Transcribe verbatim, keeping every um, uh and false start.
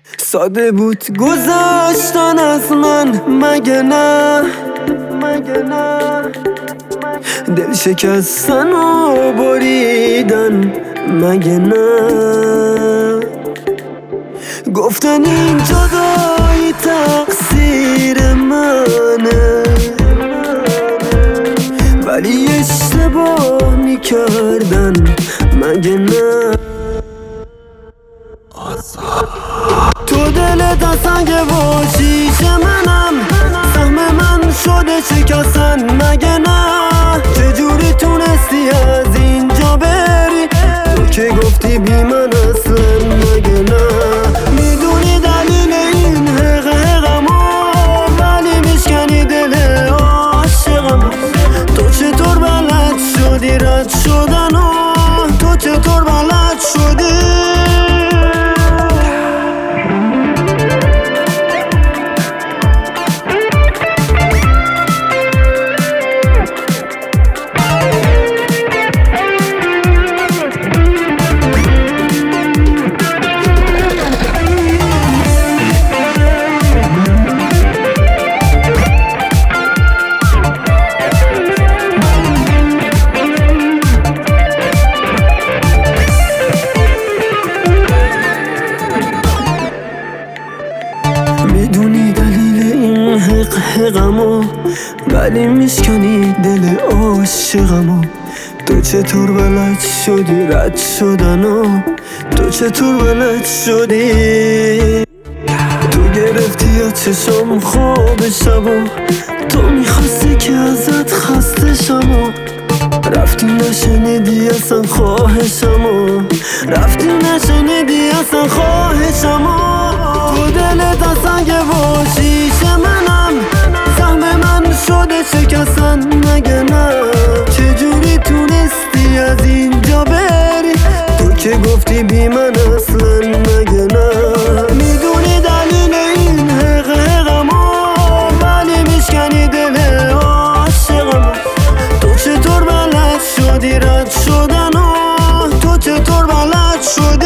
ساده بود گذاشتن از من مگه نه، مگه نه دل شکستن و بریدن مگه نه، گفتن این جدایی تقصیر منه ولی اشتباه میکردن مگه نه. تو دلت از سنگ و شیشه منم، سهم من شده شکستن مگه نه. چجوری تونستی از اینجا بری، تو که گفتی بی من اصلا مگه نه. میدونی دلیل این حق حقمو ولی میشکنی دل عاشقمو. تو چطور بلد شدی رد شدن و تو چطور بلد شدی. میدونی دلیل این حق حقمو ولی میشکنی دل عاشقمو. تو چطور بلد شدی رد شدنو، تو چطور بلد شدی. تو گرفتی یا چشم خواب شبو، تو میخواستی که ازت خسته شمو. رفتی نشنیدی اصلا خواهشمو، رفتی نشنیدی اصلا خواهشمو. تو دلت از سنگ و شیشه منم، سهم من شده شکستن مگه نه. چجوری تونستی از اینجا بری، تو که گفتی بی من اصلا مگه نه. میدونی دلیل این حق حقمو ولی میشکنی دل عاشقمو. تو چطور بلد شدی رد شدن و تو چطور بلد شدی.